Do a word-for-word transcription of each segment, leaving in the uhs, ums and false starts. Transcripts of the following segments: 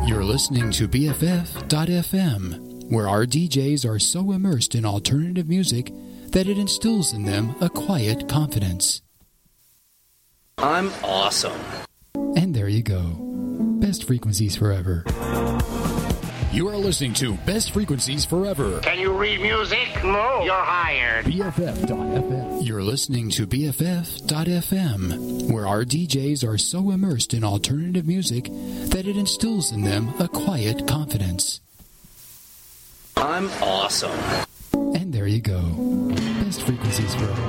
You're listening to B F F dot F M, where our D Js are so immersed in alternative music that it instills in them a quiet confidence. I'm awesome. And there you go. Best frequencies forever. You are listening to Best Frequencies Forever. Can you read music? No. You're hired. B F F dot F M. You're listening to B F F dot F M, where our D Js are so immersed in alternative music that it instills in them a quiet confidence. I'm awesome. And there you go. Best frequencies forever.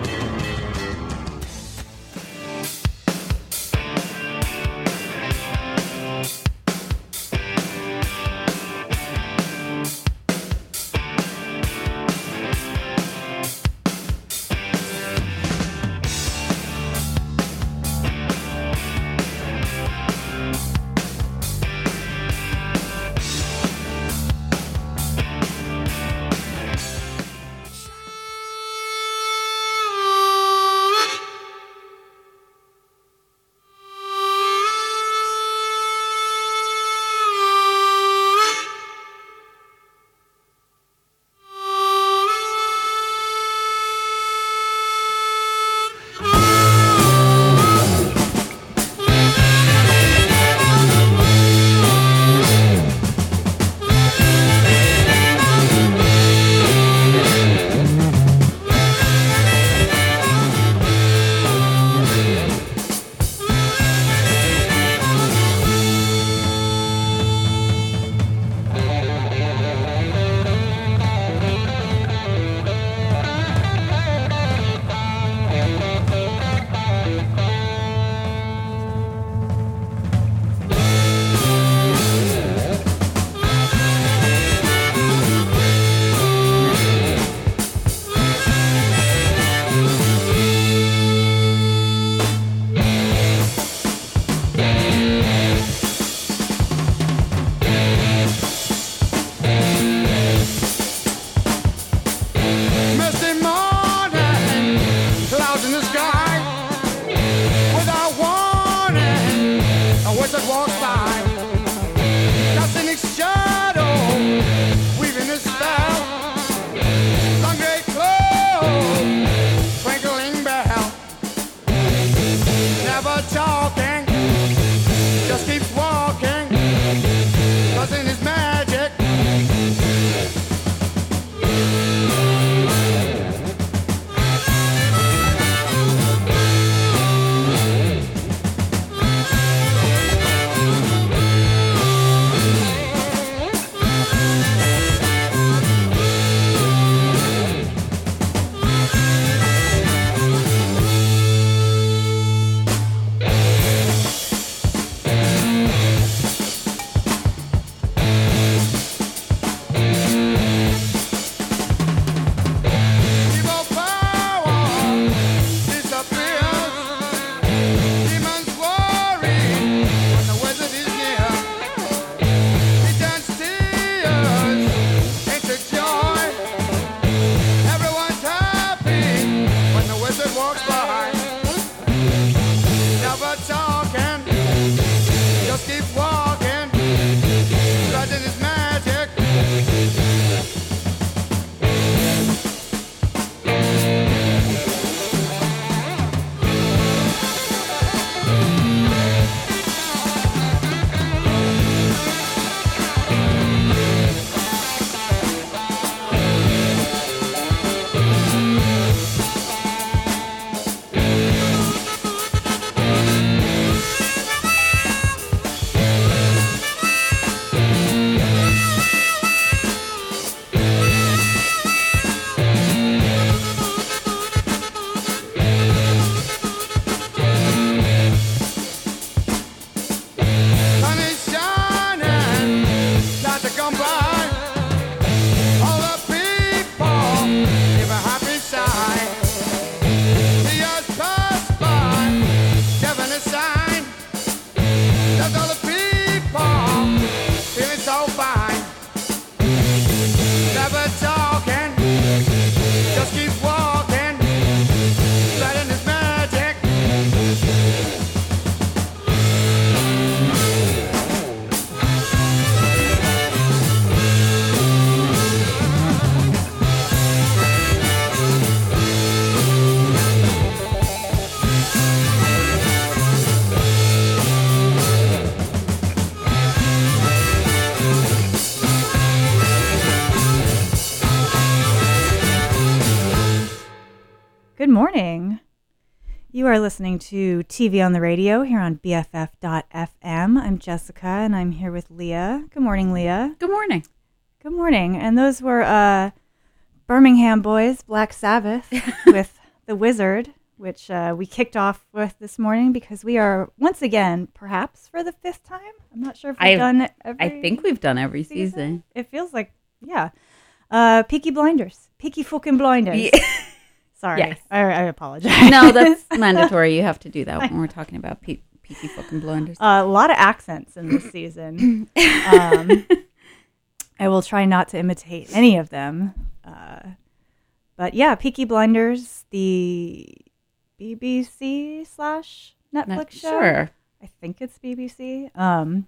Good morning. You are listening to T V on the Radio here on B F F dot F M. I'm Jessica, and I'm here with Leah. Good morning, Leah. Good morning. Good morning. And those were uh, Birmingham Boys, Black Sabbath, with The Wizard, which uh, we kicked off with this morning because we are, once again, perhaps for the fifth time. I'm not sure if we've I've, done it every I think we've done every season. season. It feels like, yeah. Uh, Peaky Blinders. Peaky fucking Blinders. Yeah. Sorry. Yes. I, I apologize. No, that's mandatory. You have to do that when we're talking about pe- Peaky fucking Blinders. Uh, a lot of accents in this season. um, I will try not to imitate any of them. Uh, but yeah, Peaky Blinders, the B B C slash Netflix Not, show. Sure. I think it's B B C. Um,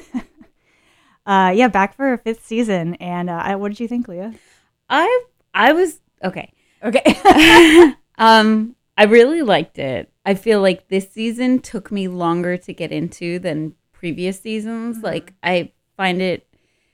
uh, yeah, back for a fifth season. And uh, I, what did you think, Leah? I I was okay. Okay. um, I really liked it. I feel like this season took me longer to get into than previous seasons. Mm-hmm. Like I find it,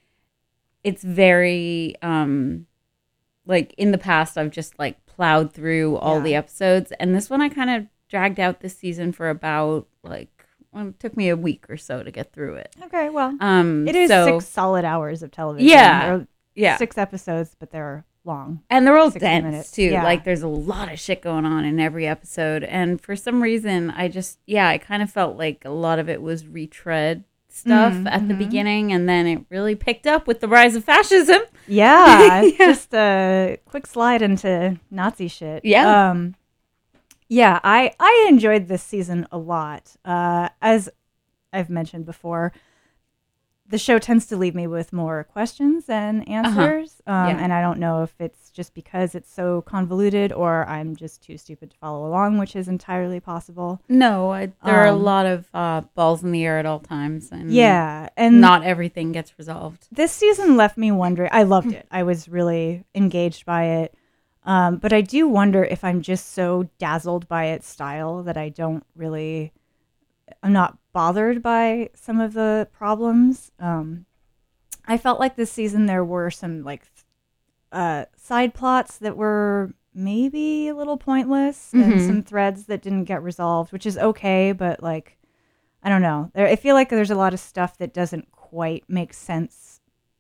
it's very um, like in the past I've just like plowed through all yeah. the episodes, and this one I kind of dragged out this season for about like well, it took me a week or so to get through it. Okay, well, um, it is so, six solid hours of television. Yeah, or yeah, six episodes, but they're long, and they're all dense minutes. too. Yeah. Like there's a lot of shit going on in every episode, and for some reason, I just yeah, I kind of felt like a lot of it was retread stuff mm-hmm. at the beginning, and then it really picked up with the rise of fascism. Yeah, yeah. Just a quick slide into Nazi shit. Yeah, um, yeah. I I enjoyed this season a lot. Uh, as I've mentioned before, the show tends to leave me with more questions than answers. Uh-huh. Um, yeah. And I don't know if it's just because it's so convoluted or I'm just too stupid to follow along, which is entirely possible. No, I, there um, are a lot of uh, balls in the air at all times. And yeah. And not everything gets resolved. This season left me wondering. I loved it. I was really engaged by it. Um, but I do wonder if I'm just so dazzled by its style that I don't really... I'm not bothered by some of the problems. Um, I felt like this season there were some like uh, side plots that were maybe a little pointless mm-hmm. and some threads that didn't get resolved, which is okay. But like, I don't know. There, I feel like there's a lot of stuff that doesn't quite make sense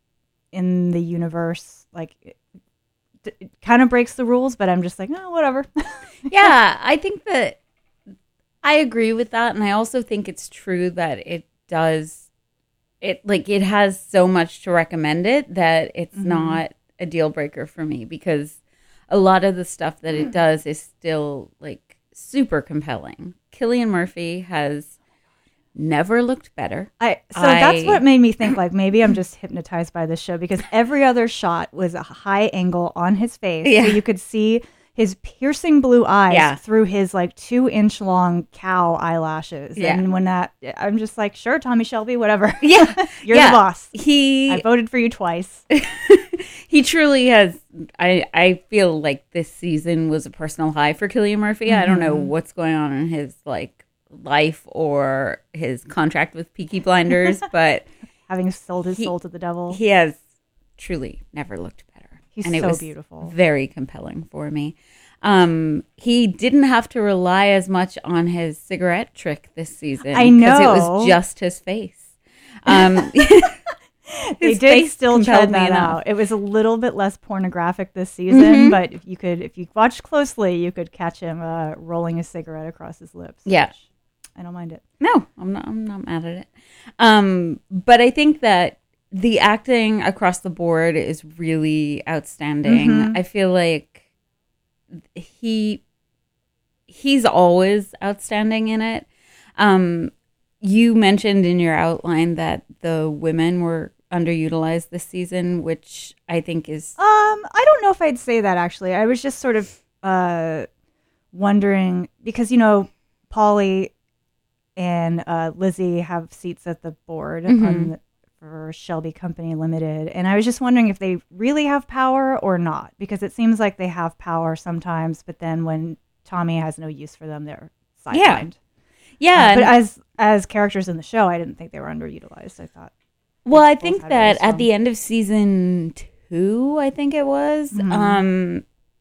in the universe. Like it, it kind of breaks the rules, but I'm just like, oh, whatever. Yeah, I think that I agree with that, and I also think it's true that it does, it like it has so much to recommend it that it's mm-hmm. not a deal breaker for me because a lot of the stuff that it does is still like super compelling. Cillian Murphy has never looked better. I so I, that's what made me think like maybe I'm just hypnotized by this show because every other shot was a high angle on his face, yeah. so you could see his piercing blue eyes yeah. through his like two inch long cow eyelashes. Yeah. And when that, I'm just like, sure, Tommy Shelby, whatever. Yeah. You're yeah. the boss. He, I voted for you twice. He truly has. I, I feel like this season was a personal high for Cillian Murphy. Mm-hmm. I don't know what's going on in his like life or his contract with Peaky Blinders, but having sold his he, soul to the devil, he has truly never looked better. He's and it so was beautiful. Very compelling for me. Um, he didn't have to rely as much on his cigarette trick this season. I know. Because it was just his face. Um, they did still tread that out. It was a little bit less pornographic this season, mm-hmm. but if you could, if you watched closely, you could catch him uh, rolling a cigarette across his lips. Yeah. I don't mind it. No, I'm not, I'm not mad at it. Um, but I think that the acting across the board is really outstanding. Mm-hmm. I feel like he he's always outstanding in it. Um, you mentioned in your outline that the women were underutilized this season, which I think is... Um, I don't know if I'd say that, actually. I was just sort of uh, wondering, because, you know, Polly and uh, Lizzie have seats at the board mm-hmm. on the, for Shelby Company Limited, and I was just wondering if they really have power or not, because it seems like they have power sometimes, but then when Tommy has no use for them, they're sidelined. Yeah, uh, but as as characters in the show, I didn't think they were underutilized. I thought. Well, I think that at the end of season two, I think it was, mm-hmm. um,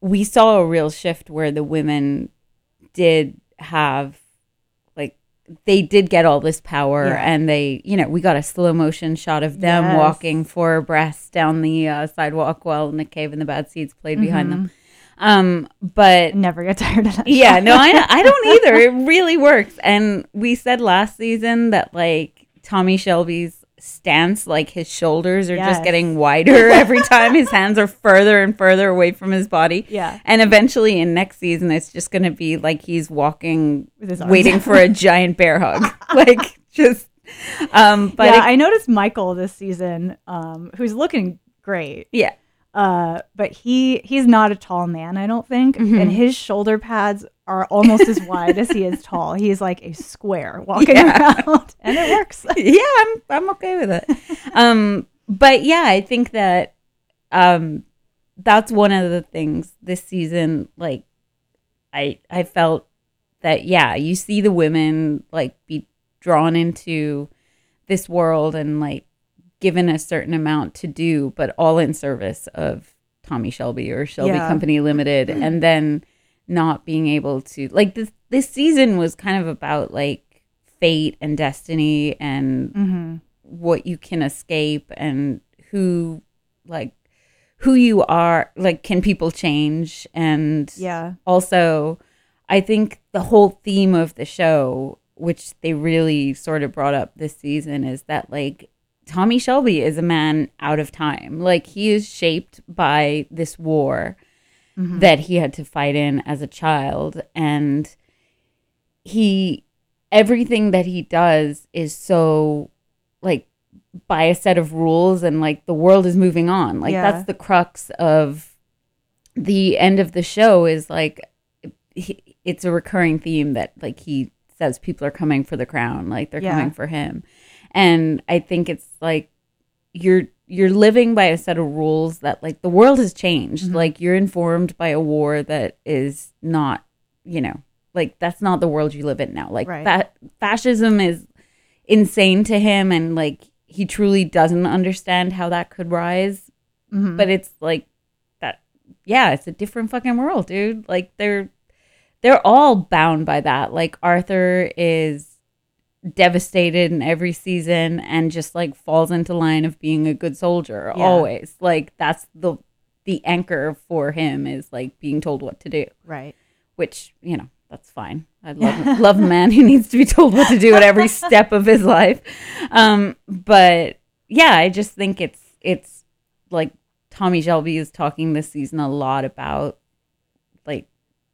we saw a real shift where the women did have, like, they did get all this power, Yeah. and they, you know, we got a slow motion shot of them Yes. walking four abreast down the uh, sidewalk while Nick Cave and the Bad Seeds played behind them. Um, but I never get tired of that. yeah, shot. no, I, I don't either. It really works. And we said last season that, like, Tommy Shelby's stance, like, his shoulders are Yes. just getting wider every time. His hands are further and further away from his body. Yeah. And eventually in next season, it's just going to be like he's walking, With his arms waiting out. for a giant bear hug. Like, just, um, but yeah, it- I noticed Michael this season, um, who's looking great. yeah. Uh, but he he's not a tall man, I don't think, Mm-hmm. and his shoulder pads are almost as wide as he is tall. He is like a square walking Yeah. around, and it works. Yeah, I'm I'm okay with it. Um, but yeah, I think that um, that's one of the things this season. Like, I I felt that yeah, you see the women like be drawn into this world and like given a certain amount to do, but all in service of Tommy Shelby or Shelby Yeah. Company Limited, and then not being able to like this. This season was kind of about like fate and destiny and Mm-hmm. what you can escape and who like who you are. Like, can people change? And Yeah, also, I think the whole theme of the show, which they really sort of brought up this season, is that like Tommy Shelby is a man out of time. Like, he is shaped by this war Mm-hmm. that he had to fight in as a child, and he everything that he does is so like by a set of rules, and like the world is moving on. Like, Yeah. that's the crux of the end of the show, is like he, it's a recurring theme that like he says people are coming for the crown, like they're Yeah. coming for him. And I think it's like you're you're living by a set of rules that like the world has changed. Mm-hmm. Like, you're informed by a war that is not, you know, like that's not the world you live in now. Like Right. fa- fascism is insane to him, and like he truly doesn't understand how that could rise. Mhm. But it's like that. Yeah, it's a different fucking world, dude. Like they're they're all bound by that. Like, Arthur is devastated in every season and just like falls into line of being a good soldier. Yeah. Always. Like, that's the the anchor for him, is like being told what to do, right. which, you know, that's fine. I love love a man who needs to be told what to do at every step of his life. Um, but yeah, I just think it's it's like Tommy Shelby is talking this season a lot about like,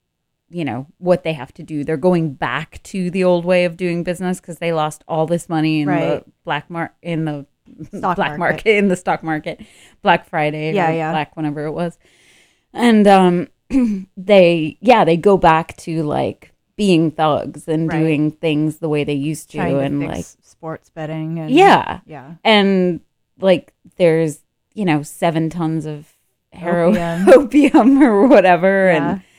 you know, what they have to do. They're going back to the old way of doing business because they lost all this money in Right. the black mar- in the Stock black market. market. in the stock market, Black Friday, Yeah, or yeah. Black whenever it was, and um, they yeah they go back to like being thugs and Right. doing things the way they used to, Trying to and fix like sports betting. And, yeah, yeah. and like there's you know seven tons of heroin, Opium. opium or whatever, Yeah. and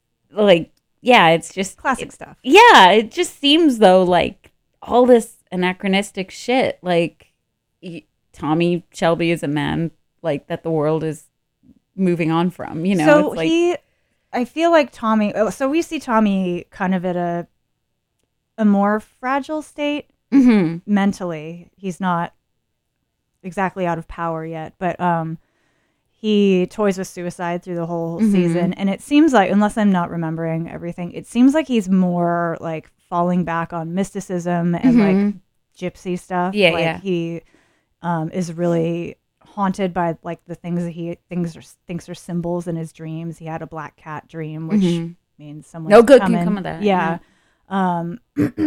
like yeah, it's just Classic stuff. yeah, it just seems though like all this anachronistic shit. Like y- Tommy Shelby is a man like that the world is moving on from. You know, so it's like he, I feel like Tommy. oh, So we see Tommy kind of at a a more fragile state mhm. mentally. He's not exactly out of power yet, but um, he toys with suicide through the whole Mhm. season, and it seems like, unless I'm not remembering everything, it seems like he's more like falling back on mysticism and like Mhm. gypsy stuff. Yeah, like yeah. he um, is really haunted by like the things that he things are thinks are symbols in his dreams. He had a black cat dream, which Mhm. means someone No good can come of that, Yeah. Um,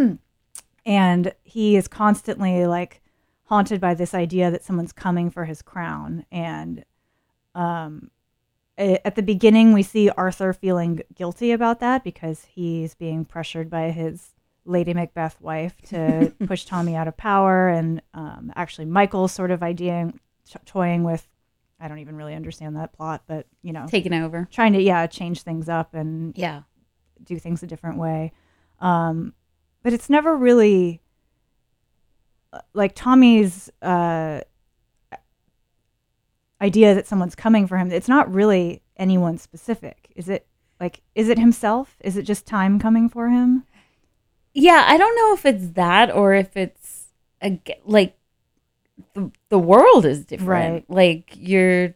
and he is constantly like haunted by this idea that someone's coming for his crown. And um, a- at the beginning, we see Arthur feeling guilty about that because he's being pressured by his Lady Macbeth wife to push Tommy out of power. And um, actually, Michael's sort of ideaing, t- toying with, I don't even really understand that plot, but, you know, taking over. trying to, yeah, change things up and Yeah. do things a different way. Um, but it's never really like Tommy's uh, idea that someone's coming for him. It's not really anyone specific. Is it like, is it himself? Is it just time coming for him? Yeah, I don't know if it's that or if it's a, like the the world is different. Right. Like you're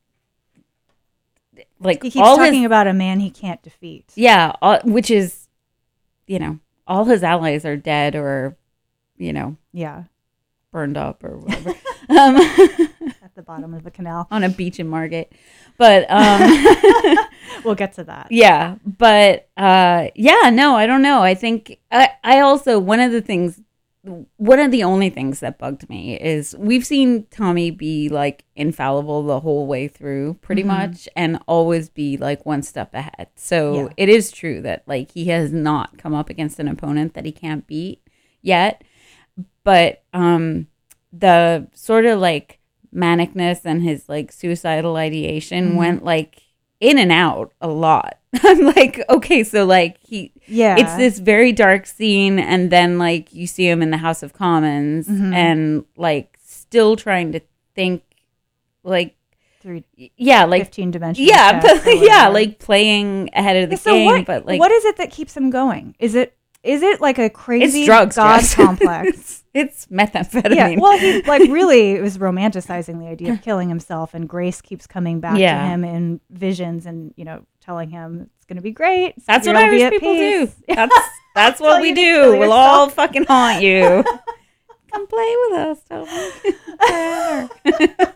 like He keeps all talking his, about a man he can't defeat. yeah, all, which is, you know, all his allies are dead or, you know, Yeah. burned up or whatever. um, At the bottom of the canal. on a beach in Margate. But um We'll get to that. yeah, but uh yeah, no, I don't know. I think I I also one of the things one of the only things that bugged me is we've seen Tommy be like infallible the whole way through pretty Mm-hmm. much and always be like one step ahead. So Yeah. it is true that like he has not come up against an opponent that he can't beat yet. But um the sort of like manicness and his like suicidal ideation Mm-hmm. went like in and out a lot. I'm like, okay, so like he Yeah. it's this very dark scene and then like you see him in the House of Commons Mm-hmm. and like still trying to think like Three, yeah, like fifteen dimensional. yeah, chess but or yeah, whatever. like playing ahead of the Yeah, so game, what, but like what is it that keeps him going? Is it is it like a crazy it's drugs, god Jess. complex? It's methamphetamine. Yeah, well, he like really was romanticizing the idea of killing himself, and Grace keeps coming back Yeah. to him in visions, and you know, telling him it's going to be great. That's You're what gonna be Irish at people do. peace. That's that's Tell what we you to do. kill We'll all yourself. fucking haunt you. Come play with us, Toby.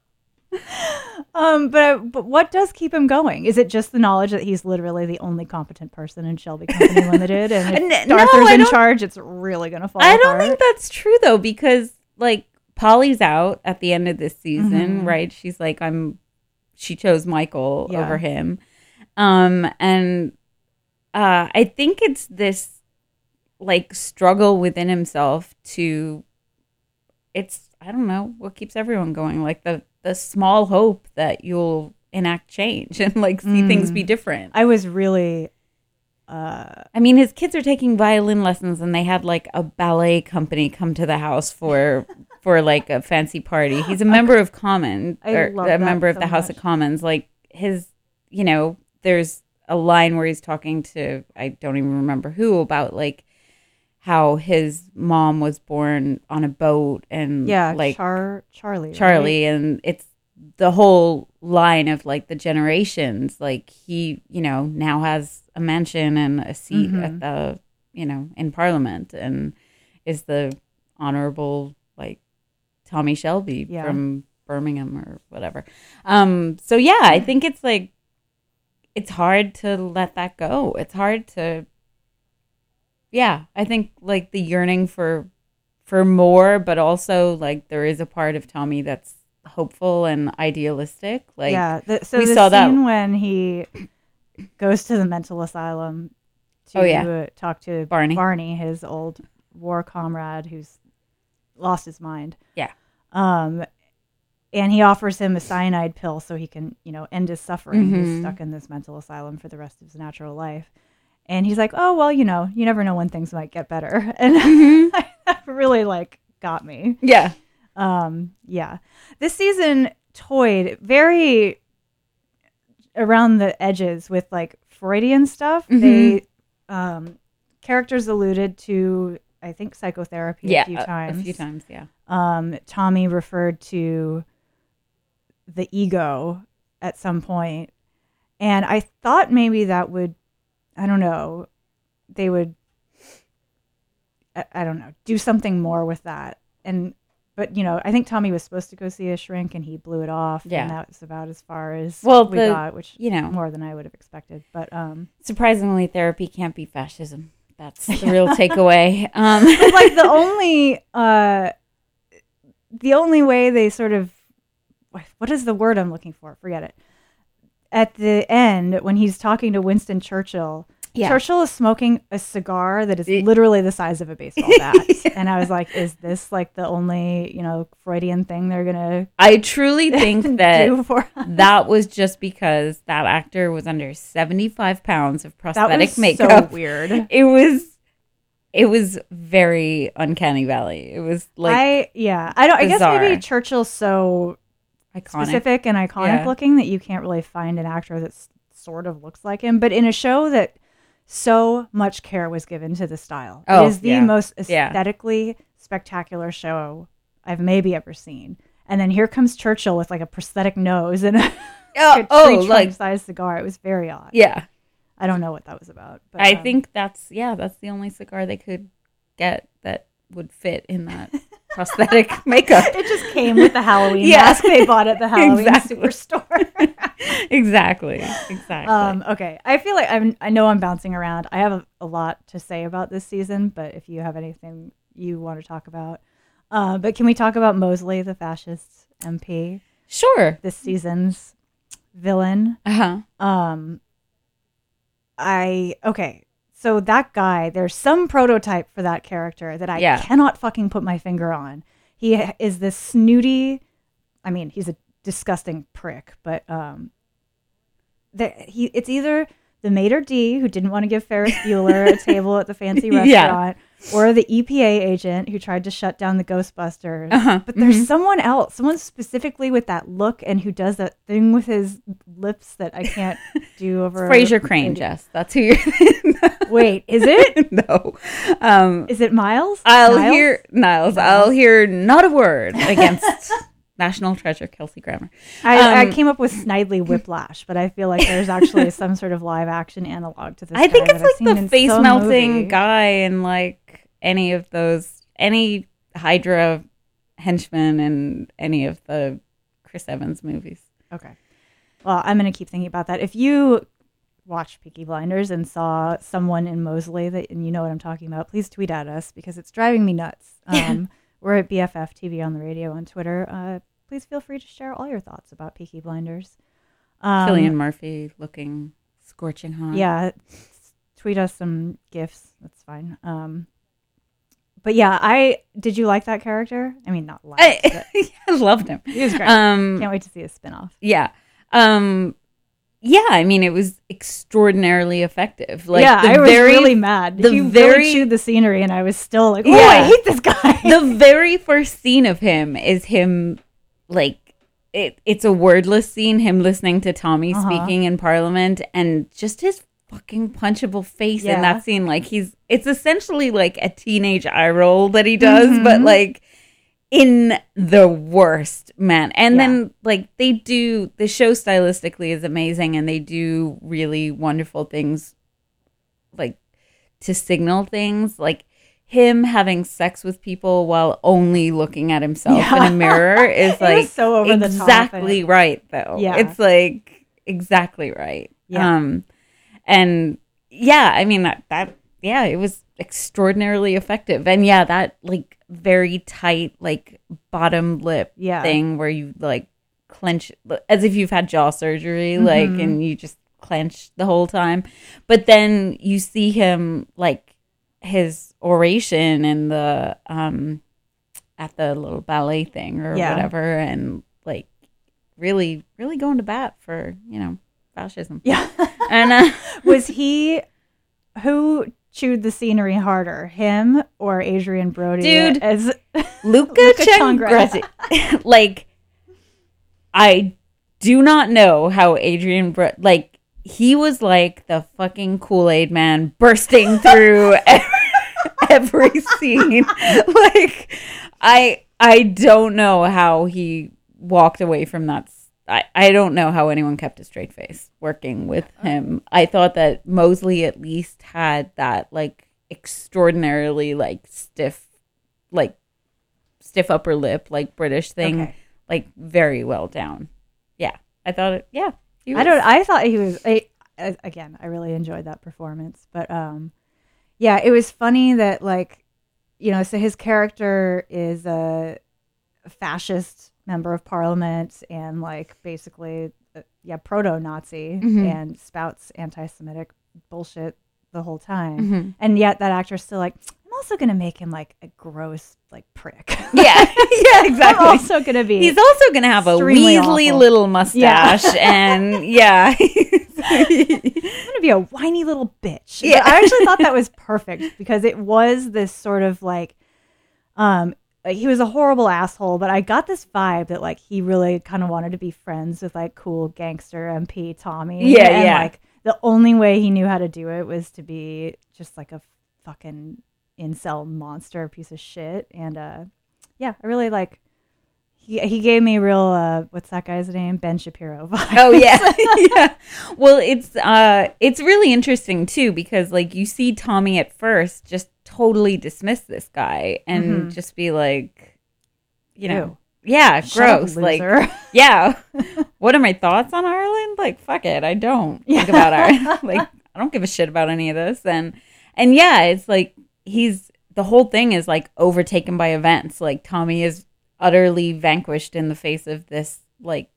Um, but but what does keep him going? Is it just the knowledge that he's literally the only competent person in Shelby Company Limited, and if N- no, Arthur's I in don't- charge, it's really going to fall I don't apart? think that's true though, because like Polly's out at the end of this season, Mhm. right? She's like, I'm. She chose Michael Yeah. over him, um, and uh, I think it's this like struggle within himself to. It's I don't know what keeps everyone going, like the the small hope that you'll enact change and like see things be different. I was really. Uh, I mean, his kids are taking violin lessons, and they had like a ballet company come to the house for for like a fancy party. He's a member of Common, I or love a that member of so the House much. of Commons. Like his, you know, there's a line where he's talking to I don't even remember who about like how his mom was born on a boat and yeah, like Char- Charlie. right? Charlie, and it's the whole line of like the generations. Like he, you know, now has a mansion and a seat Mhm. at the, you know, in Parliament, and is the honorable like Tommy Shelby Yeah. from Birmingham or whatever. Um, so yeah, I think it's like it's hard to let that go. It's hard to. Yeah, I think like the yearning for for more, but also like there is a part of Tommy that's hopeful and idealistic. Like yeah. The, so we the saw that- scene when he goes to the mental asylum to Oh, yeah. uh, talk to Barney. Barney, his old war comrade who's lost his mind. Yeah. Um, and he offers him a cyanide pill so he can, you know, end his suffering. He's Mhm. stuck in this mental asylum for the rest of his natural life. And he's like, oh, well, you know, you never know when things might get better. And Mm-hmm. that really like got me. yeah, Um, yeah. This season toyed very around the edges with like Freudian stuff. Mhm. They um characters alluded to I think psychotherapy yeah, a few a, times. a few times, yeah. Um Tommy referred to the ego at some point. And I thought maybe that would I don't know, they would I, I don't know, do something more with that. And but you know, I think Tommy was supposed to go see a shrink, and he blew it off. Yeah. and that's about as far as Well, we the- got, which you know. more than I would have expected. But um, Surprisingly, therapy can't be fascism. That's the real takeaway. Um, but like the only uh, the only way they sort of what is the word I'm looking for? Forget it. At the end, when he's talking to Winston Churchill. Yeah. Churchill is smoking a cigar that is It- literally the size of a baseball bat. And I was like, is this like the only, you know, Freudian thing they're going to I truly think that do for us? that was just because that actor was under seventy-five pounds of That prosthetic was makeup. so weird. It was, it was very uncanny valley. It was like I, yeah, I don't, I guess bizarre. maybe Churchill's so iconic. specific and iconic Yeah. looking that you can't really find an actor that's sort of looks like him, but in a show that so much care was given to the style. Oh, it is the yeah. most Yeah. aesthetically spectacular show I've maybe ever seen. And then here comes Churchill with like a prosthetic nose and a, Oh, a oh, tree trunk like- sized cigar. It was very odd. Yeah. I don't know what that was about. But, I um, think that's, yeah, that's the only cigar they could get that would fit in that prosthetic makeup. it just came with the Halloween Yeah. mask they bought at the Halloween Exactly. superstore. exactly. Exactly. um, okay. I feel like I'm, I know I'm bouncing around. I have a, a lot to say about this season, but if you have anything you want to talk about. Uh, but can we talk about Mosley, the fascist M P, sure. this season's villain? Uh-huh. Um, I okay. So that guy, there's some prototype for that character that I Yeah. cannot fucking put my finger on. He h- is this snooty. I mean, he's a disgusting prick, but um, the, he it's either the maitre d' who didn't want to give Ferris Bueller a table at the fancy Yeah. restaurant, or the E P A agent who tried to shut down the Ghostbusters. Uh-huh. But there's Mhm. someone else, someone specifically with that look and who does that thing with his lips that I can't do over. Fraser Crane, Jess. That's who you're. Wait, is it? no. Um, Is it Miles? I'll Niles? hear Niles. I'll hear not a word against National Treasure Kelsey Grammer. I, I Um, came up with Snidely Whiplash, but I feel like there's actually some sort of live action analog to this. I think guy it's that I've like seen the in face some melting movie. guy in like any of those, any Hydra henchman in any of the Chris Evans movies. Okay. Well, I'm going to keep thinking about that. If you watched Peaky Blinders and saw someone in Mosley that, and you know what I'm talking about, please tweet at us because it's driving me nuts. Um, we're at B F F T V on the radio on Twitter. Uh, please feel free to share all your thoughts about Peaky Blinders. Um, Cillian Murphy looking scorching hot. Yeah, tweet us some gifs. That's fine. Um, but yeah, I did you like that character? I mean, not like. I, but I loved him. he was great. Um, Can't wait to see a spinoff. yeah. Um, yeah, I mean, it was extraordinarily effective. Like yeah, the I was very, really mad. the he very- really chewed the scenery, and I was still like, "Oh, Yeah. I hate this guy." the very first scene of him is him like it, it's a wordless scene, him listening to Tommy Uh-huh. speaking in Parliament, and just his fucking punchable face Yeah. in that scene. Like he's it's essentially like a teenage eye roll that he does, Mhm. but like in the worst, man. And Yeah. then like they do the show stylistically is amazing, and they do really wonderful things like to signal things, like him having sex with people while only looking at himself Yeah. in a mirror is It like was so over the top exactly and- right though. Yeah. It's like exactly right. Yeah. Um and yeah, I mean that that yeah, it was extraordinarily effective. And yeah, that like very tight like bottom lip Yeah. thing where you like clench as if you've had jaw surgery, like Mhm. and you just clench the whole time. But then you see him like his oration in the um at the little ballet thing or Yeah. whatever, and like really really going to bat for, you know, fascism. Yeah. And uh, Was he who chewed the scenery harder, him or Adrian Brody? Dude. as Luca Luca Changretti. Changretti, like I do not know how Adrian Bro- like he was like the fucking Kool-Aid man bursting through every, every scene. Like I I don't know how he walked away from that. I, I don't know how anyone kept a straight face working with him. I thought that Mosley at least had that like extraordinarily like stiff, like stiff upper lip, like British thing, Okay. like very well down. Yeah, I thought it. Yeah, he I don't. was- I thought he was. I, I- again, I really enjoyed that performance, but um, yeah, it was funny that like, you know, so his character is a fascist member of parliament and like basically, uh, yeah, proto-Nazi Mhm. and spouts anti-Semitic bullshit the whole time, Mhm. and yet that actor's still like, I'm also gonna make him like a gross like prick. Yeah, yeah, exactly. I'm also gonna be. He's also gonna have a extremely weaselly awful. little mustache, and yeah, I'm gonna be a whiny little bitch. Yeah. But I actually thought that was perfect because it was this sort of like, um, like, he was a horrible asshole, but I got this vibe that like he really kind of wanted to be friends with like cool gangster M P Tommy. Yeah, and, yeah. Like the only way he knew how to do it was to be just like a fucking incel monster piece of shit. And uh, yeah, I really like. He he gave me real uh, what's that guy's name? Ben Shapiro vibes. Oh yeah, yeah. Well, it's uh, it's really interesting too because like you see Tommy at first just totally dismiss this guy and Mm-hmm. just be like, you know, Ew. yeah, Shut up, gross. Like, loser. yeah. What are my thoughts on Ireland? Like, fuck it, I don't think about Ireland. Like, I don't give a shit about any of this. And and yeah, it's like he's the whole thing is like overtaken by events. Like Tommy is utterly vanquished in the face of this like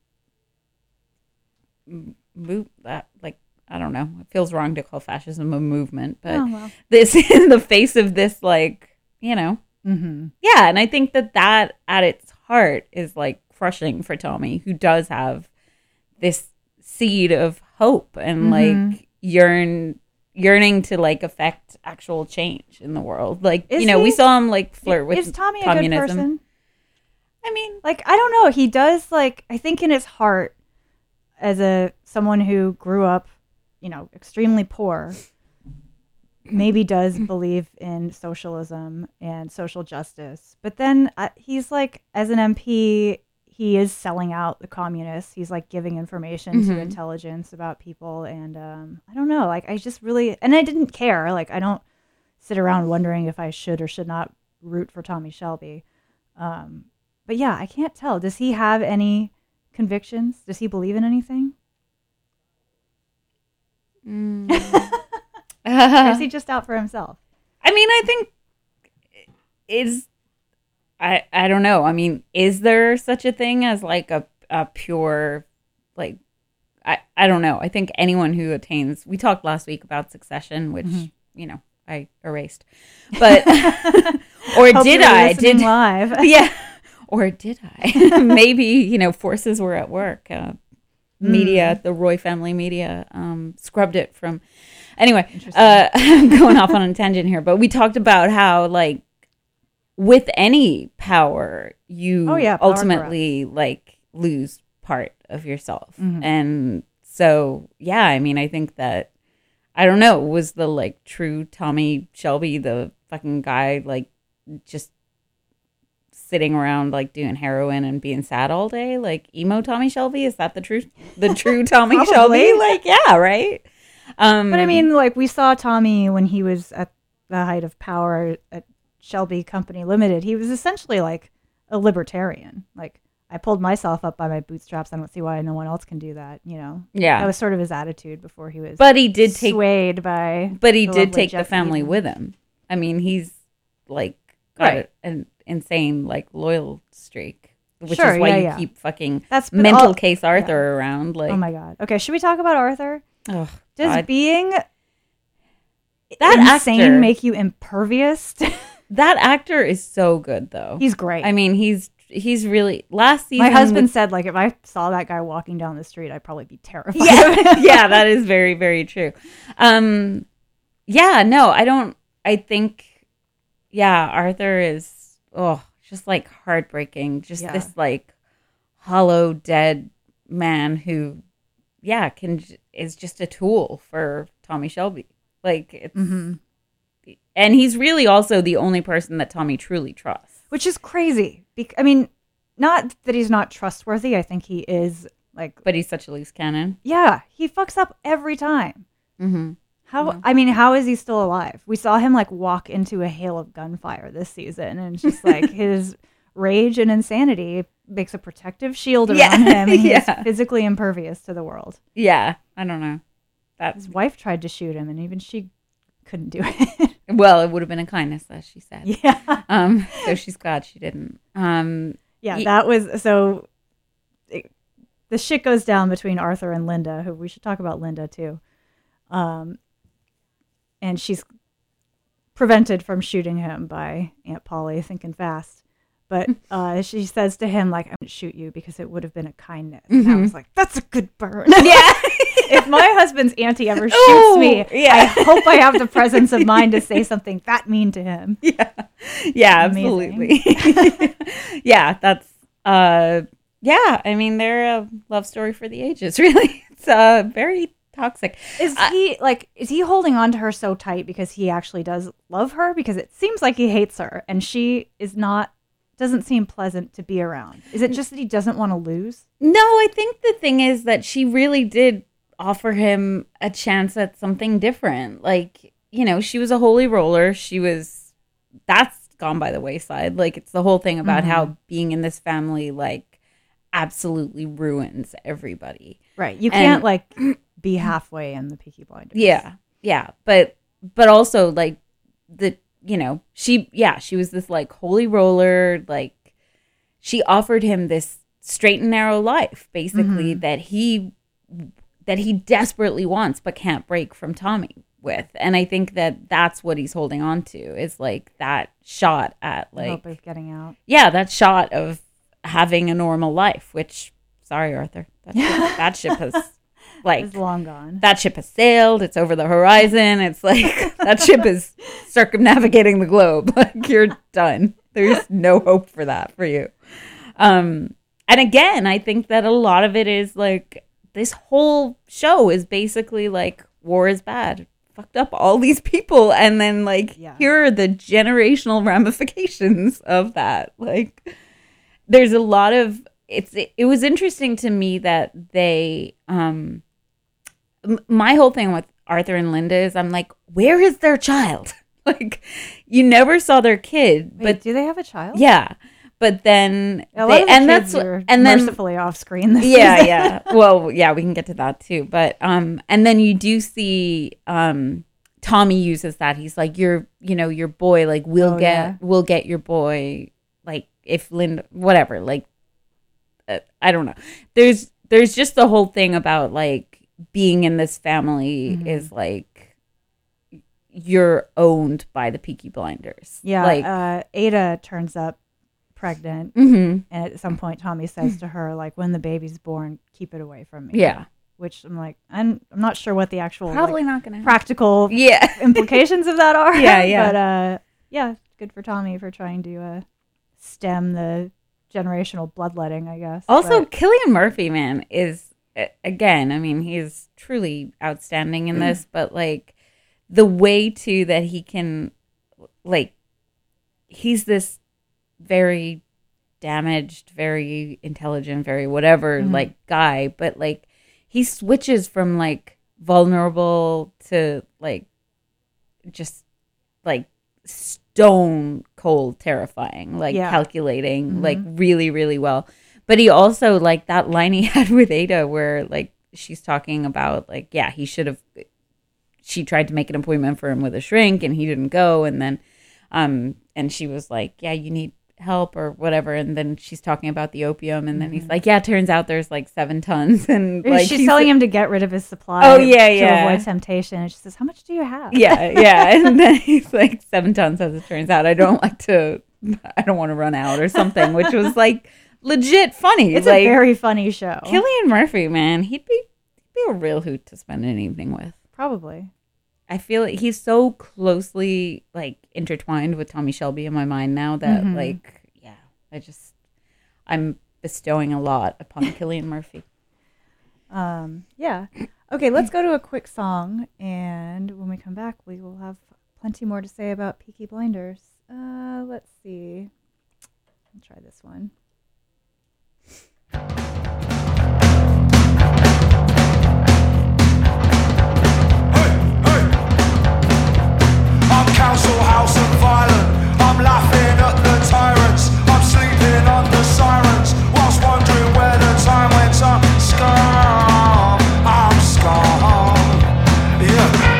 move that like I don't know, it feels wrong to call fascism a movement, but Oh, well. this in the face of this like, you know, Mm-hmm. yeah. And I think that that at its heart is like crushing for Tommy, who does have this seed of hope and Mm-hmm. like yearn yearning to like affect actual change in the world. Like, Is you know, he? we saw him like flirt with Is Tommy a communism. good person? I mean, Like, I don't know. He does, like, I think in his heart, as a someone who grew up, you know, extremely poor, maybe does believe in socialism and social justice. But then uh, he's like, as an M P, he is selling out the communists. He's like giving information to intelligence about people. And um, I don't know. Like, I just really, and I didn't care. Like, I don't sit around wondering if I should or should not root for Tommy Shelby. Um, But yeah, I can't tell. Does he have any convictions? Does he believe in anything? mm. Or is he just out for himself? I mean, I think is I I don't know. I mean, is there such a thing as like a a pure like I I don't know. I think anyone who attains. We talked last week about Succession, which you know I erased, but or Hope did you're I listening did live? yeah. Or did I? Maybe, you know, forces were at work. Uh, media, the Roy family media, um, scrubbed it from. Anyway, uh, I'm going off on a tangent here, but we talked about how, like, with any power, you Oh, yeah, power ultimately, like, lose part of yourself. And so, yeah, I mean, I think that, I don't know, was the, like, true Tommy Shelby, the fucking guy, like, just sitting around like doing heroin and being sad all day, like emo Tommy Shelby? Is that the true the true Tommy Shelby? Like, yeah, right. Um, But I mean, like, we saw Tommy when he was at the height of power at Shelby Company Limited. He was essentially like a libertarian. Like, I pulled myself up by my bootstraps. I don't see why no one else can do that. You know, Yeah. that was sort of his attitude before he was. but he did take, swayed by. but he the did lovely take the Jeff family Eden. with him. I mean, he's like got Right. an insane like loyal streak, which Sure, is why yeah, you yeah. keep fucking That's but mental all- case Arthur around. Like, Oh my god. Okay, should we talk about Arthur? oh, Does God. being that insane actor make you impervious? that actor is so good though. He's great. I mean, he's he's really last season. My husband with- said, like, if I saw that guy walking down the street, I'd probably be terrified. yeah, yeah, that is very, very true. Um, yeah, no, I don't. I think, yeah, Arthur is oh, just like heartbreaking. Just Yeah. this like hollow, dead man who, yeah, can is just a tool for Tommy Shelby. Like, it's, Mm-hmm. and he's really also the only person that Tommy truly trusts. Which is crazy. Bec- I mean, not that he's not trustworthy. I think he is, like, But he's such a loose cannon. yeah, he fucks up every time. Mm-hmm. How, I mean, how is he still alive? We saw him, like, walk into a hail of gunfire this season, and it's just like his rage and insanity makes a protective shield around Yeah, him, and he's yeah. physically impervious to the world. Yeah, I don't know. That's His wife tried to shoot him, and even she couldn't do it. well, it would have been a kindness, as she said. yeah. Um, so she's glad she didn't. Um, Yeah, Ye- that was so. It, the shit goes down between Arthur and Linda, who we should talk about Linda too. Um, and she's prevented from shooting him by Aunt Polly thinking fast. But uh, she says to him, like, "I'm going to shoot you because it would have been a kindness." And I was like, "That's a good burn." yeah, if my husband's auntie ever shoots Ooh, me, yeah. I hope I have the presence of mind to say something that mean to him. Yeah, yeah, Amazing. absolutely. Yeah, that's uh, yeah. I mean, they're a love story for the ages. Really, it's uh very toxic. Is Uh, he like? Is he holding on to her so tight because he actually does love her? Because it seems like he hates her, and she is not. Doesn't seem pleasant to be around. Is it just that he doesn't want to lose? No, I think the thing is that she really did offer him a chance at something different. Like, you know, she was a holy roller. She was, that's gone by the wayside. Like, it's the whole thing about Mm-hmm. how being in this family, like, absolutely ruins everybody. Right. You And- can't like be halfway in the Peaky Blinders. Yeah. Yeah. But, but also, like, the, you know, she, yeah, she was this, like, holy roller. Like, she offered him this straight and narrow life, basically, Mm-hmm. that he that he desperately wants but can't break from Tommy with. And I think that that's what he's holding on to, is like that shot at like Hope of getting out. yeah, that shot of having a normal life, which sorry, Arthur, that ship, that ship has like It's long gone. that ship has sailed, it's over the horizon, it's like that ship is circumnavigating the globe. Like, you're done. There's no hope for that for you. Um and again, I think that a lot of it is like this whole show is basically like war is bad. Fucked up all these people, and then like Yeah. here are the generational ramifications of that. Like, there's a lot of it's it, it was interesting to me that they um m- my whole thing with Arthur and Linda is I'm like, where is their child? Like, you never saw their kid, Wait, but do they have a child? yeah, but then A lot they, of the and kids that's are and then mercifully off screen. This yeah, season. yeah. Well, yeah, we can get to that too. But um, and then you do see um, Tommy uses that. He's like, your, you know, your boy. Like, we'll Oh, get, yeah. we'll get your boy. Like, if Linda, whatever. Like, uh, I don't know. There's, there's just the whole thing about like being in this family Mhm. is like you're owned by the Peaky Blinders. Yeah. Like, uh, Ada turns up pregnant, mhm. and at some point, Tommy says to her, like, when the baby's born, keep it away from me. yeah, Which I'm like, I'm, I'm not sure what the actual probably like, not gonna. practical Yeah. implications of that are. Yeah, yeah. But uh, yeah, good for Tommy for trying to uh, stem the generational bloodletting, I guess. Also, But- Cillian Murphy, man, is a- again. I mean, he's truly outstanding in this. But like the way too that he can, like, he's this very damaged, very intelligent, very whatever Mhm. like guy. But like he switches from like vulnerable to like just like stone cold terrifying, like Yeah. calculating, Mhm. like really, really well. But he also, like that line he had with Ada where like she's talking about like, yeah, he should have, she tried to make an appointment for him with a shrink and he didn't go. And then, um, and she was like, yeah, you need help or whatever. And then she's talking about the opium. And then he's like, yeah, it turns out there's like seven tons. And like, she's he's- telling him to get rid of his supply. Oh, yeah, to yeah. avoid temptation. And she says, "How much do you have?" yeah, yeah. And then he's like, seven tons as it turns out. I don't like to, I don't want to run out or something, which was like legit funny. It's like, a very funny show. Cillian Murphy, man, he'd be, he'd be a real hoot to spend an evening with. Probably. I feel like he's so closely like intertwined with Tommy Shelby in my mind now that Mhm. like, yeah, I just, I'm bestowing a lot upon Cillian Murphy. Um, yeah. Okay, let's go to a quick song, and when we come back, we will have plenty more to say about Peaky Blinders. Uh, let's see. I'll try this one. I'm council house and violent. I'm laughing at the tyrants. I'm sleeping under sirens. Whilst wondering where the time went. I'm scum. I'm scum. Yeah.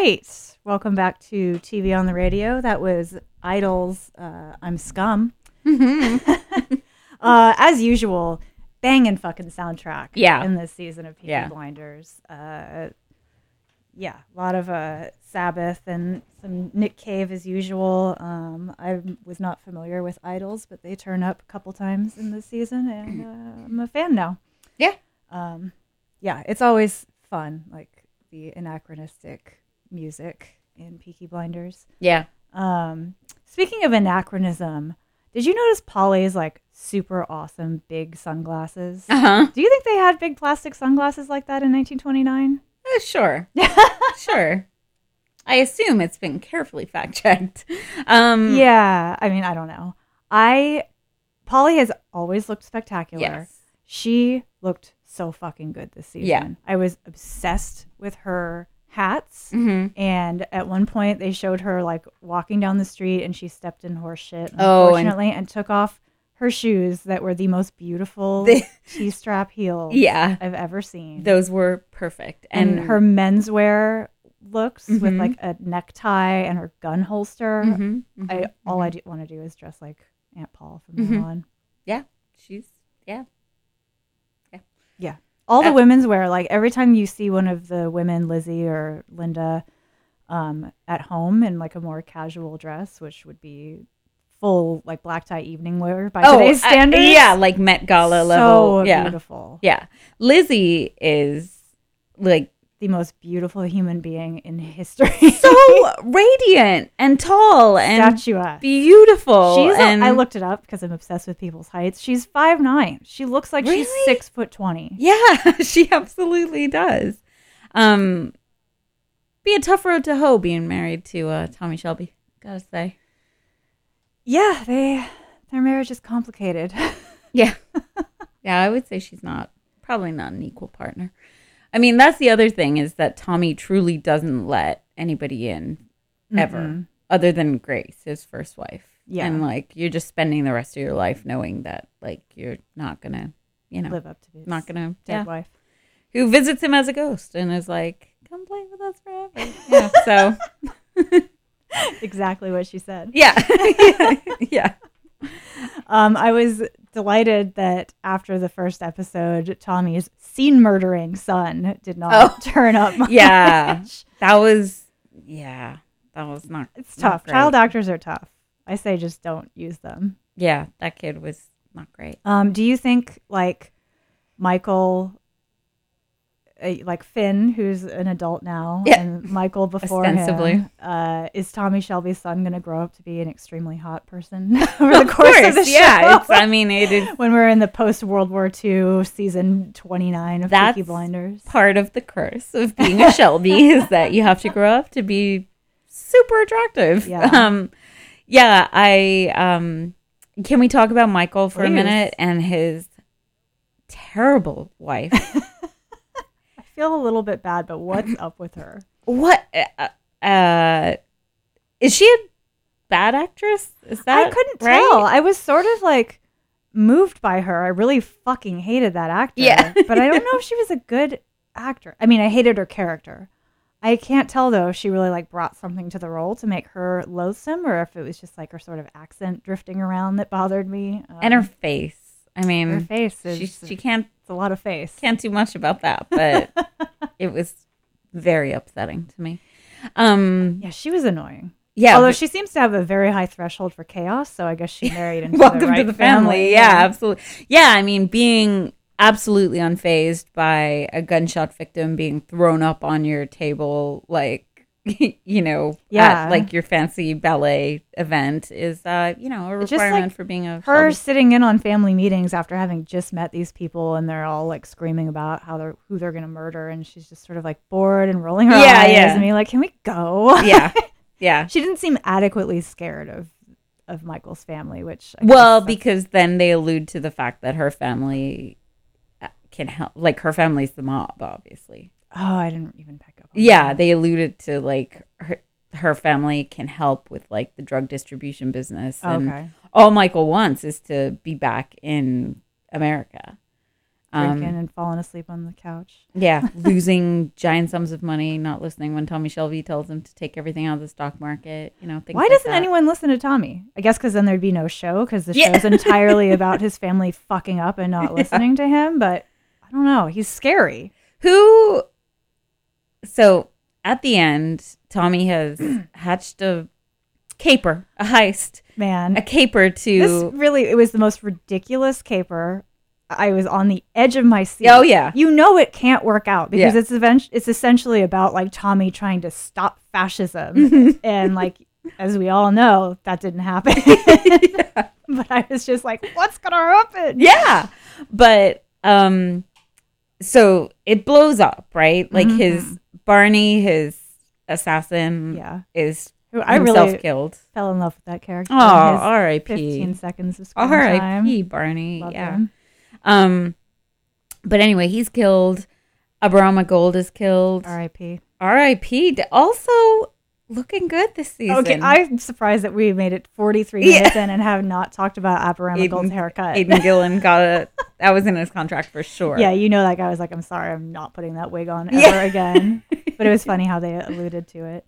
right. Welcome back to T V on the Radio. That was Idol's uh, I'm Scum. Mm-hmm. uh, as usual, banging fucking soundtrack yeah. in this season of Peaky yeah. Blinders. Uh, yeah, a lot of uh, Sabbath and some Nick Cave as usual. Um, I was not familiar with Idols, but they turn up a couple times in this season, and uh, I'm a fan now. Yeah. Um, yeah, it's always fun, like the anachronistic music in Peaky Blinders. Yeah. Um, speaking of anachronism, did you notice Polly's like super awesome big sunglasses? Uh-huh. Do you think they had big plastic sunglasses like that in nineteen twenty-nine? Uh, sure. Sure. I assume it's been carefully fact checked. Um, yeah. I mean, I don't know. I, Polly has always looked spectacular. Yes. She looked so fucking good this season. Yeah. I was obsessed with her hats. Mm-hmm. And at one point they showed her like walking down the street and she stepped in horse shit, oh, unfortunately, and, and took off her shoes that were the most beautiful they, T-strap heels yeah. I've ever seen. Those were perfect. And, and her menswear looks mm-hmm. with like a necktie and her gun holster. Mm-hmm. Mm-hmm. I all mm-hmm. I do, want to do is dress like Aunt Paul from mm-hmm. now on. Yeah, she's yeah, yeah, yeah. All the uh, women's wear, like every time you see one of the women, Lizzie or Linda, um, at home in like a more casual dress, which would be full like black tie evening wear by oh, today's standards. Uh, yeah, like Met Gala so level. So yeah. beautiful. Yeah, Lizzie is like the most beautiful human being in history. So radiant and tall and statuesque, beautiful. She's and a, I looked it up because I'm obsessed with people's heights. She's five nine. She looks like really? she's six foot twenty. Yeah, she absolutely does. Um, be a tough road to hoe being married to uh, Tommy Shelby. Gotta say. Yeah, they their marriage is complicated. Yeah, yeah, I would say she's not probably not an equal partner. I mean, that's the other thing is that Tommy truly doesn't let anybody in ever, mm-hmm. other than Grace, his first wife. Yeah. And like, you're just spending the rest of your life knowing that like, you're not going to, you know, live up to his not going to, dead yeah. wife. Who visits him as a ghost and is like, come play with us forever. Yeah. So. Exactly what she said. Yeah. yeah. yeah. Um, I was delighted that after the first episode, Tommy's scene murdering son did not oh, turn up much. Yeah, that was, yeah, that was not, it's tough. Not Child actors are tough. I say just don't use them. Yeah, that kid was not great. Um, do you think, like, Michael, uh, like Finn, who's an adult now, yeah. and Michael before Ostensibly. him, uh, is Tommy Shelby's son going to grow up to be an extremely hot person over the course, course of the show? Yeah, it's, I mean, it is. When we're in the post-World War Two season twenty-nine of That's Peaky Blinders. Part of the curse of being a Shelby is that you have to grow up to be super attractive. Yeah. Um, yeah, I, um, can we talk about Michael for Please. a minute and his terrible wife? I feel a little bit bad, but what's up with her? What, uh, uh, is she a bad actress? Is that I couldn't right? tell. I was sort of like moved by her. I really fucking hated that actor. Yeah. But I don't know if she was a good actor. I mean, I hated her character. I can't tell though if she really like brought something to the role to make her loathsome, or if it was just like her sort of accent drifting around that bothered me. Um, And her face. I mean, her face is she, she can't. It's a lot of face. Can't do much about that, but it was very upsetting to me. Um, yeah, she was annoying. Yeah, although but, she seems to have a very high threshold for chaos, so I guess she married into welcome the right to the family. family. Yeah, yeah, absolutely. Yeah, I mean, being absolutely unfazed by a gunshot victim being thrown up on your table, like, you know, yeah. at like your fancy ballet event is, uh, you know, a It's requirement like for being a her Shelby. sitting in on family meetings after having just met these people, and they're all like screaming about how they're who they're going to murder, and she's just sort of like bored and rolling her Yeah, eyes yeah. and being like, "Can we go?" Yeah, yeah. She didn't seem adequately scared of of Michael's family, which I well, guess because then they allude to the fact that her family can help, like her family's the mob, obviously. Oh, I didn't even pick up on Yeah, that. they alluded to like her, her family can help with like the drug distribution business. And okay. all Michael wants is to be back in America. drinking Um, and falling asleep on the couch. Yeah, losing giant sums of money, not listening when Tommy Shelby tells him to take everything out of the stock market. You know, things Why like doesn't that. anyone listen to Tommy? I guess because then there'd be no show because the Yeah. show's entirely about his family fucking up and not listening to him. But I don't know. He's scary. Who? So at the end, Tommy has hatched a caper, a heist, Man, a caper to. this really, it was the most ridiculous caper. I was on the edge of my seat. Oh, yeah. You know it can't work out because Yeah. it's event- it's essentially about like Tommy trying to stop fascism. Mm-hmm. And like, as we all know, that didn't happen. But I was just like, what's going to happen? Yeah, but um, so it blows up, right? Like his Barney, his assassin, Yeah. is I himself really killed. fell in love with that character. Oh, in his R I P. fifteen seconds of screen R I time. P. Barney. Love yeah. him. Um, but anyway, he's killed. Abraham Gold is killed. R I P R I P. Also looking good this season. Okay, I'm surprised that we made it forty-three Yeah. minutes in and have not talked about Abraham Gold's Aiden- haircut. Aiden Gillen got a that was in his contract for sure. Yeah, you know that guy was like, I'm sorry, I'm not putting that wig on ever Yeah. again. But it was funny how they alluded to it.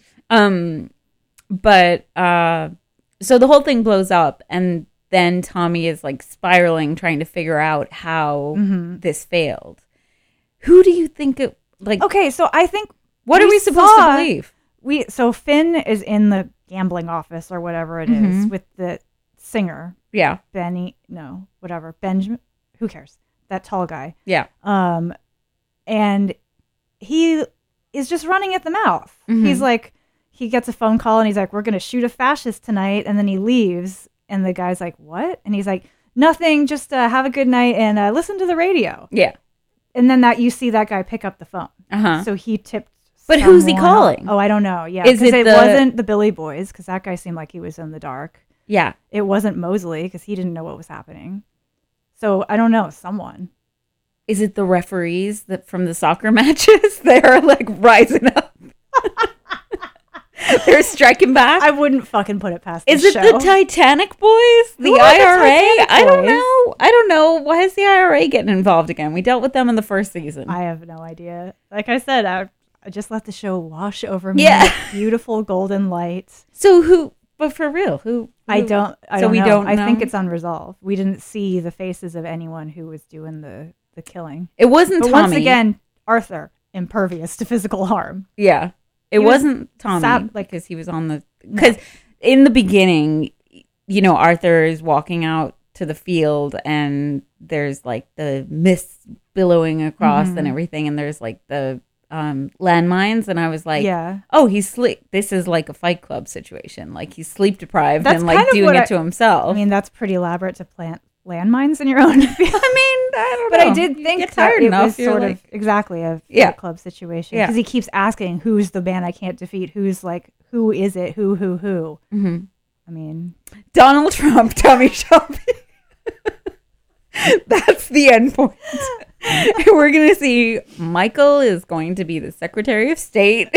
Um, but uh, so the whole thing blows up, and then Tommy is like spiraling, trying to figure out how Mm-hmm. this failed. Who do you think it like? Okay, so I think What are we supposed saw- to believe? We so Finn is in the gambling office or whatever it is Mm-hmm. with the singer Yeah, Benny. No, whatever Benjamin. Who cares? That tall guy. yeah, Um, and he is just running at the mouth. Mm-hmm. He's like, he gets a phone call and he's like, we're going to shoot a fascist tonight. And then he leaves. And the guy's like, what? And he's like, nothing, just uh, have a good night and uh, listen to the radio. yeah. And then that you see that guy pick up the phone. Uh-huh. So he tipped. But who's he someone- calling? Oh, I don't know. Yeah. Is 'cause it it the- wasn't the Billy Boys because that guy seemed like he was in the dark. Yeah. It wasn't Mosley because he didn't know what was happening. So I don't know. Someone. Is it the referees that from the soccer matches? They're like rising up. They're striking back. I wouldn't fucking put it past Is this it show. the Titanic boys? The Who are the I R A? Titanic I don't boys? know. I don't know. Why is the I R A getting involved again? We dealt with them in the first season. I have no idea. Like I said, I, I just let the show wash over me. Yeah. With beautiful golden light. so who? But for real, who? I who- don't. I so don't we know. don't I think know? it's unresolved. We didn't see the faces of anyone who was doing the the killing. It wasn't But Tommy. once again, Arthur impervious to physical harm. yeah, it He was wasn't Tommy sap- like- because he was on the. Because in the beginning, you know, Arthur is walking out to the field and there's like the mist billowing across Mm-hmm. and everything, and there's like the um landmines, and I was like, Yeah. oh, he's sleep. This is like a Fight Club situation. Like he's sleep deprived That's and like kind of doing what it I- to himself. I mean, that's pretty elaborate to plant landmines in your own field. I mean, I don't But know. I did You think get that tired it enough, was you're sort like- of exactly a Fight Yeah. Club situation Yeah. because he keeps asking, "Who's the man I can't defeat? Who's like, who is it? Who, who, who?" Mm-hmm. I mean, Donald Trump, Tommy Shelby. That's the end point. We're going to see Michael is going to be the Secretary of State.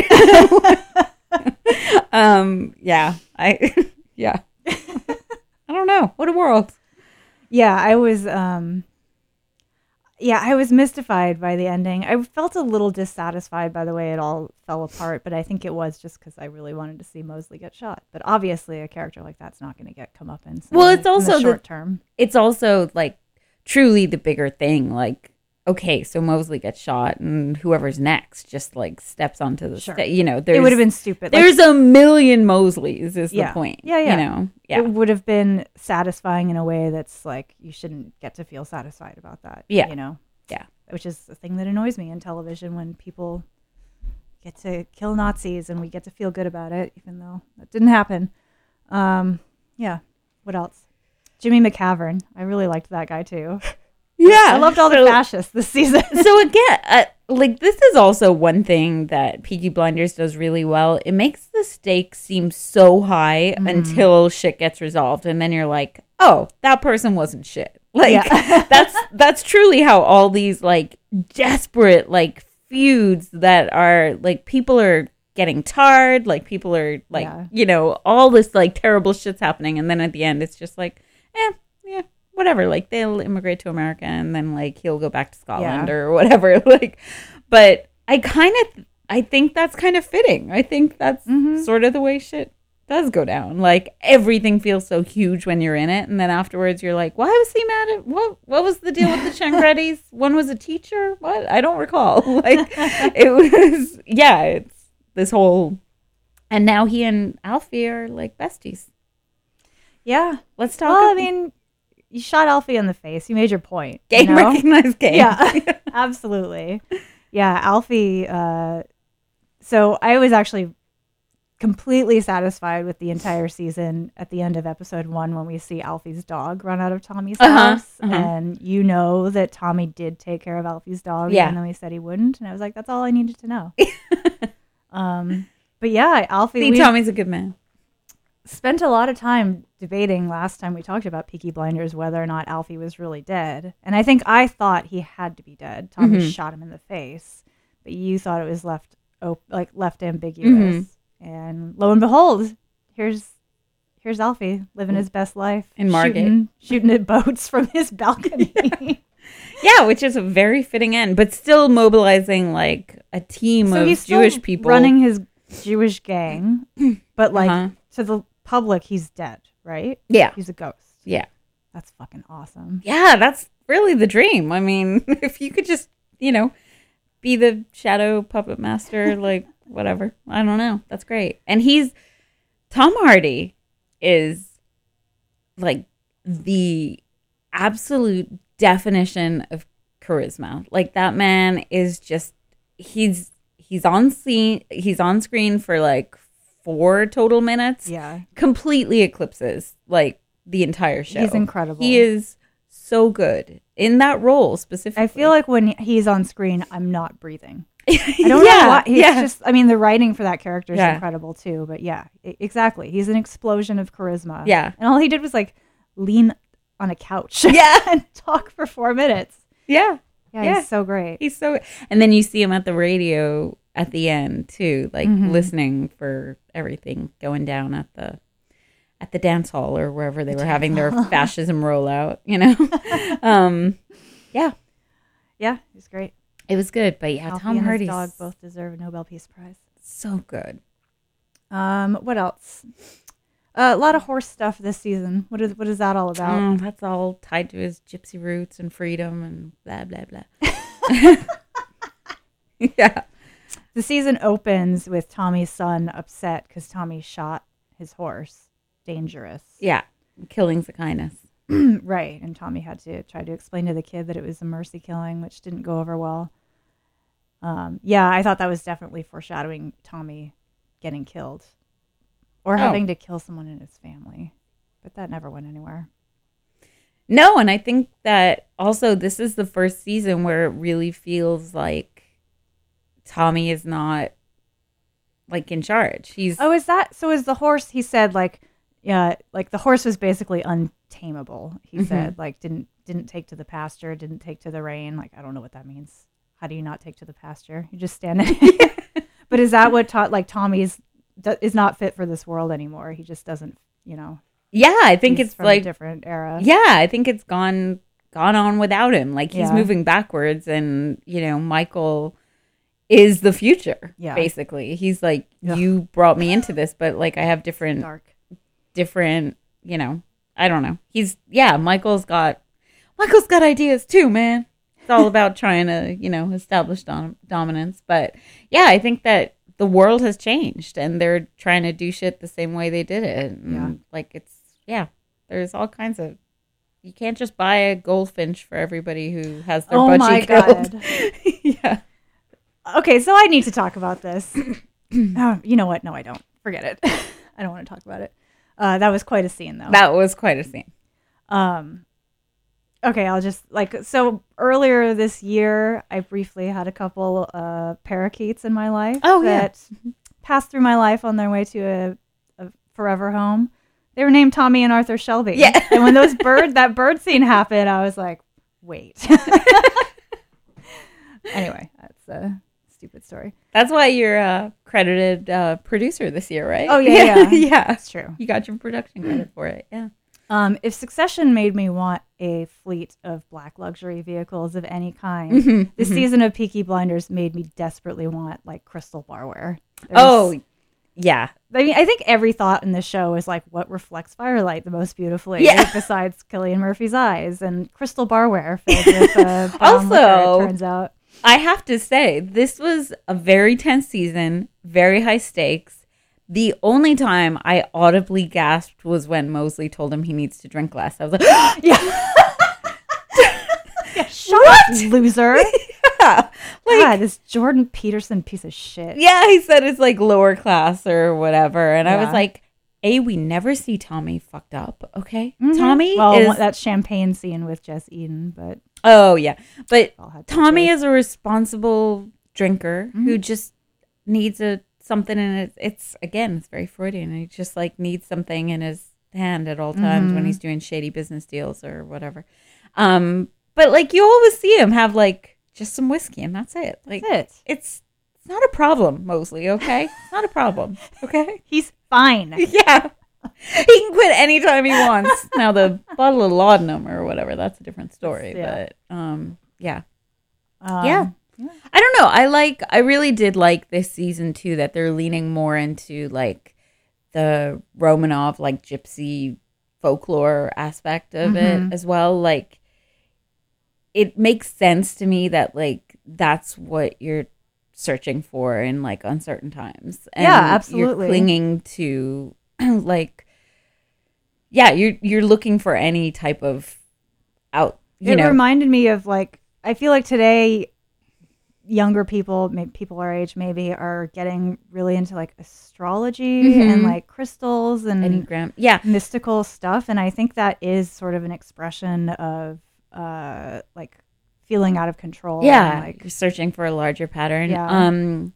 um, yeah, I, yeah. I don't know. What a world. yeah, I was, um, yeah, I was mystified by the ending. I felt a little dissatisfied by the way it all fell apart, but I think it was just because I really wanted to see Mosley get shot. But obviously, a character like that's not going to get comeuppance. Well, in it's the- in also the the- short term. It's also like truly the bigger thing. Like, okay, so Mosley gets shot and whoever's next just like steps onto the Sure. sta- you know, there's, It would have been stupid. Like, there's a million Mosleys is Yeah. the point. Yeah, yeah. You know, yeah. It would have been satisfying in a way that's like you shouldn't get to feel satisfied about that. Yeah. You know? Yeah. Which is the thing that annoys me in television when people get to kill Nazis and we get to feel good about it, even though that didn't happen. Um, yeah. What else? Jimmy McCavern. I really liked that guy too. Yeah. I loved all the so- fascists this season. so again, uh, like this is also one thing that Peaky Blinders does really well. It makes the stakes seem so high Mm-hmm. until shit gets resolved, and then you're like, oh, that person wasn't shit. Like Yeah. that's that's truly how all these like desperate like feuds that are like people are getting tarred, like people are like Yeah. you know all this like terrible shit's happening, and then at the end it's just like, eh, yeah, whatever. whatever. Like they'll immigrate to America and then like he'll go back to Scotland Yeah. or whatever. Like, but I kind of, I think that's kind of fitting. I think that's Mm-hmm. sort of the way shit does go down. Like everything feels so huge when you're in it, and then afterwards you're like, why was he mad at what? What was the deal with the Changrettis? One was a teacher. What? I don't recall. Like it was, yeah. It's this whole, and now he and Alfie are like besties. Yeah. Let's talk. Well, I ab- mean, you shot Alfie in the face. You made your point. game you know? recognized game. Yeah, absolutely. Yeah, Alfie. Uh, so I was actually completely satisfied with the entire season at the end of episode one when we see Alfie's dog run out of Tommy's Uh-huh, house. uh-huh. And you know that Tommy did take care of Alfie's dog, Yeah. even though he said he wouldn't. And I was like, that's all I needed to know. um, but yeah, Alfie. See, we Tommy's a good man. spent a lot of time debating last time we talked about Peaky Blinders whether or not Alfie was really dead. And I think I thought he had to be dead. Tommy Mhm. shot him in the face. But you thought it was left op- like left ambiguous. Mhm. And lo and behold, here's here's Alfie living his best life In Margate. shooting, shooting at boats from his balcony. Yeah, which is a very fitting end, but still mobilizing like a team So of he's still Jewish people running his Jewish gang, but like Uh-huh. to the public, he's dead, right? Yeah, He's a ghost. yeah, That's fucking awesome. yeah. That's really the dream. I mean, if you could just, you know, be the shadow puppet master, like whatever. I don't know. That's great. And he's Tom Hardy is like the absolute definition of charisma. Like that man is just he's he's on scene he's on screen for like four total minutes. Yeah. Completely eclipses like the entire show. He's incredible. He is so good in that role specifically. I feel like when he's on screen, I'm not breathing. I don't yeah, know why. He's yeah. just, I mean, the writing for that character is Yeah. incredible too. But yeah, e- exactly. He's an explosion of charisma. Yeah. And all he did was like lean on a couch. Yeah. and talk for four minutes. yeah. Yeah, Yeah. he's so great. He's so, and then you see him at the radio at the end too, like Mhm. listening for everything going down at the at the dance hall or wherever they were having their fascism rollout. You know, um, yeah, Yeah, he's great. it was good. But yeah, Alfie Tom and Hardy's his dog both deserve a Nobel Peace Prize. so good. Um, what else? Uh, a lot of horse stuff this season. What is what is that all about? Oh, that's all tied to his gypsy roots and freedom and blah blah blah. Yeah, The season opens with Tommy's son upset because Tommy shot his horse. Dangerous. yeah, killing's a kindness. Right. And Tommy had to try to explain to the kid that it was a mercy killing, which didn't go over well. Um, yeah, I thought that was definitely foreshadowing Tommy getting killed or Oh. having to kill someone in his family. But that never went anywhere. No, and I think that also this is the first season where it really feels like Tommy is not like in charge. He's Oh, is that so? Is the horse? He said like, yeah, like the horse was basically untamable. He Mhm. said like didn't didn't take to the pasture, didn't take to the rain. Like I don't know what that means. How do you not take to the pasture? You just stand it. But is that what taught like Tommy's d- is not fit for this world anymore? He just doesn't, you know. yeah, I think he's it's from like a different era. yeah, I think it's gone gone on without him. Like he's Yeah. moving backwards, and you know, Michael is the future. Yeah. Basically, he's like, Ugh. you brought me into this, but like I have different, Dark. different. You know, I don't know. He's yeah, Michael's got Michael's got ideas too, man. It's all about trying to you know establish dom- dominance. But yeah, I think that the world has changed, and they're trying to do shit the same way they did it. And, Yeah. like it's yeah, there's all kinds of. You can't just buy a goldfinch for everybody who has their Oh budgie my killed. God. Yeah. Okay, so I need to talk about this. Oh, you know what? No, I don't. Forget it. I don't want to talk about it. Uh, that was quite a scene, though. That was quite a scene. Um, okay, I'll just like so earlier this year, I briefly had a couple uh, parakeets in my life. Oh, yeah. that passed through my life on their way to a, a forever home. They were named Tommy and Arthur Shelby. Yeah. And when those bird that bird scene happened, I was like, wait. Anyway, that's a stupid story. That's why you're a credited uh, producer this year, right? Oh, yeah, yeah. yeah. That's true. You got your production credit for it. Yeah. Um, if Succession made me want a fleet of black luxury vehicles of any kind, Mm-hmm, this mm-hmm. season of Peaky Blinders made me desperately want like crystal barware. There's, Oh, yeah. I mean, I think every thought in the show is like, what reflects firelight the most beautifully? Yeah. Like, besides Cillian Murphy's eyes and crystal barware filled with uh, brown liquor, Also- it turns out. I have to say, this was a very tense season, very high stakes. The only time I audibly gasped was when Mosley told him he needs to drink less. I was like, Yeah. yeah shut up, loser. yeah. Like, God, this Jordan Peterson piece of shit. yeah, he said it's like lower class or whatever. And I was Yeah. like, A, we never see Tommy fucked up, okay? Mhm. Tommy well, is... that champagne scene with Jess Eden, but Oh, yeah. But all had Tommy pictures. is a responsible drinker Mm-hmm. who just needs a something in it. It's, again, it's very Freudian. He just, like, needs something in his hand at all times Mm-hmm. when he's doing shady business deals or whatever. Um, but, like, you always see him have, like, just some whiskey, and that's it. Like, That's it. It's, it's not a problem, Mosley, okay? It's not a problem, okay? He's fine. Yeah. He can quit anytime he wants. Now, the bottle of laudanum or whatever, that's a different story. Yeah. But, um, yeah. Um, Yeah. I don't know. I like, I really did like this season too, that they're leaning more into like the Romanov, like gypsy folklore aspect of Mhm. it as well. Like, it makes sense to me that like that's what you're searching for in like uncertain times. And Yeah, absolutely. You're clinging to like, yeah, you're you're looking for any type of out. You it know, reminded me of like, I feel like today younger people, maybe people our age maybe, are getting really into like astrology Mhm. and like crystals and Enneagram. Yeah. mystical stuff. And I think that is sort of an expression of uh, like feeling out of control. Yeah, and, like, you're searching for a larger pattern. Yeah. Um,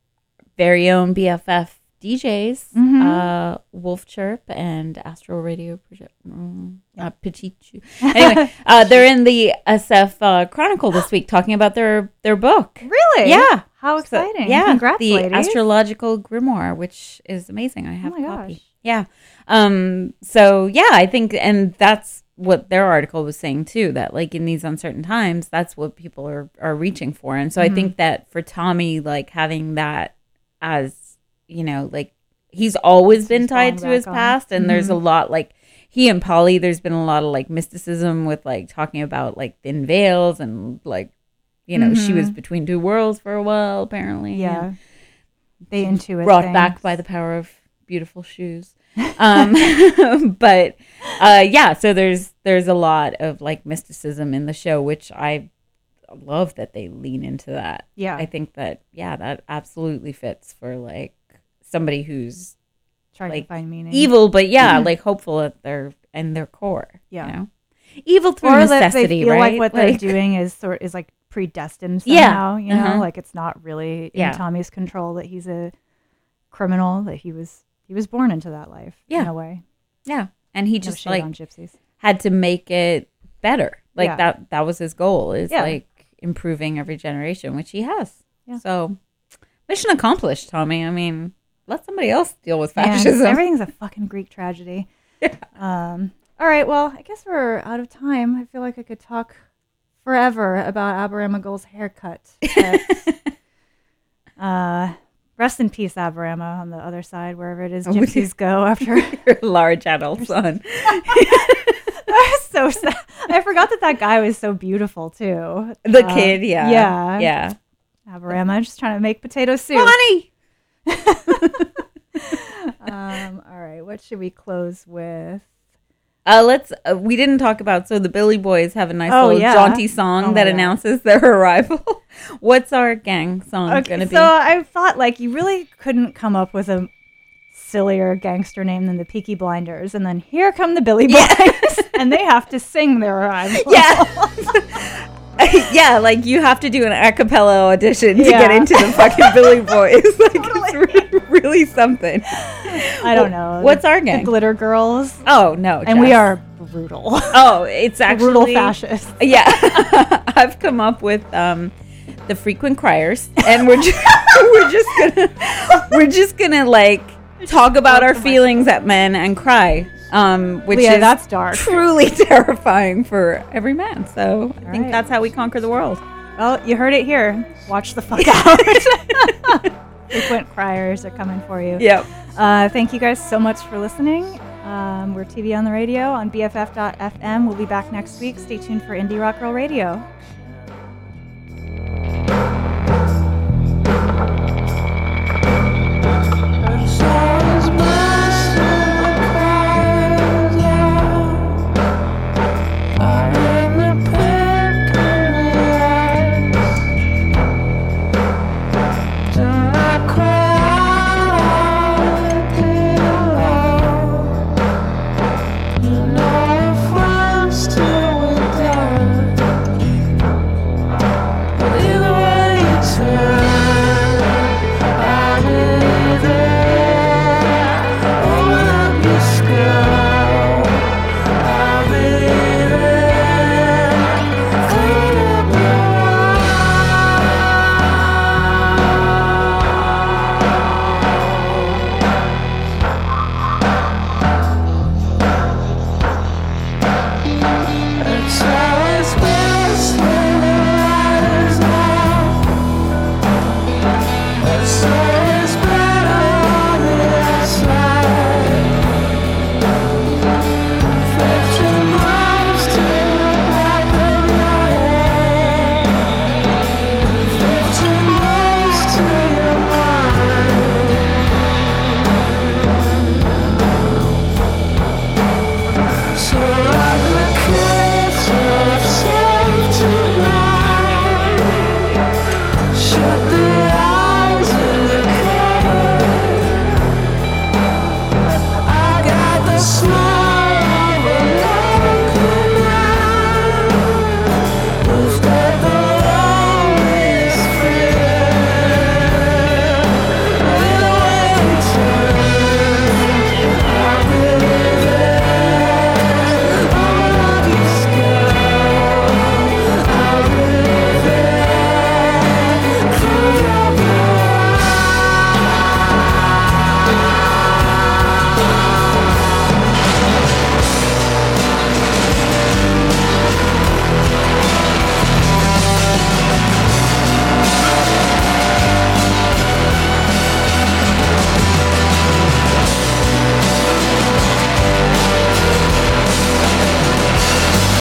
very own B F F D Js, Mhm. uh, Wolf Chirp and Astral Radio Project. Mm, uh, Pichichu. Anyway, uh, they're in the S F uh, Chronicle this week talking about their their book. really? Yeah. How So, exciting. yeah, Congrats, the ladies. Astrological Grimoire, which is amazing. I have Oh my a copy. gosh. Yeah. Um. So yeah, I think, and that's what their article was saying too. That like in these uncertain times, that's what people are are reaching for. And so Mm-hmm. I think that for Tommy, like having that as, you know, like he's always been He's tied falling to his back on. past, and there's a Mhm. lot like he and Polly. There's been a lot of like mysticism with like talking about like thin veils and like. You know, she was Mhm. between two worlds for a while, apparently. Yeah. and They intuit brought things. back by the power of beautiful shoes. Um, but uh, yeah, so there's there's a lot of like mysticism in the show, which I love that they lean into that. Yeah. I think that yeah, that absolutely fits for like somebody who's Trying like, to find meaning. evil, but yeah, like hopeful at their and their core. Yeah. you know? Evil through or that necessity, they feel right? like what they're doing is sort is like predestined Yeah. somehow. You know, Uh-huh. like it's not really in Yeah. Tommy's control that he's a criminal. That he was he was born into that life. Yeah. in a way. Yeah, and he No just shade like on gypsies. had to make it better. Like Yeah. that that was his goal, is Yeah. like improving every generation, which he has. Yeah. So mission accomplished, Tommy. I mean, let somebody else deal with Man, fascism. everything's a fucking Greek tragedy. Um. All right. Well, I guess we're out of time. I feel like I could talk forever about Abaramagul's haircut. But, uh, rest in peace, Abarama. On the other side, wherever it is, Oh, gypsies go after. Your large adult son. That was so sad. I forgot that that guy was so beautiful too. The Uh, kid, yeah. yeah. Yeah. Abarama just trying to make potato soup. Bonnie! Um, all right, what should we close with? Uh, let's. Uh, we didn't talk about. So the Billy Boys have a nice Oh, little yeah. jaunty song Oh, my that God. announces their arrival. What's our gang song Okay, gonna be? so I thought like you really couldn't come up with a sillier gangster name than the Peaky Blinders, and then here come the Billy Boys, and they have to sing their arrival. Yeah. Yeah, like you have to do an a cappella audition to Yeah. get into the fucking Billy Boys. Like it's really, really something. I don't know. What's our The gang? Glitter Girls, Oh no, and we Jess. are brutal, Oh, it's actually brutal fascists. Yeah, I've come up with um, the Frequent Criers, and we're just, we're just gonna we're just gonna like talk about our feelings at men and cry um, which yeah, is that's dark. truly terrifying for every man. So I All think right. that's how we conquer the world. Well, you heard it here. Watch the fuck out. Frequent criers are coming for you. Yep. Uh, thank you guys so much for listening. Um, we're T V on the radio on B F F dot F M. We'll be back next week. Stay tuned for Indie Rock Girl Radio.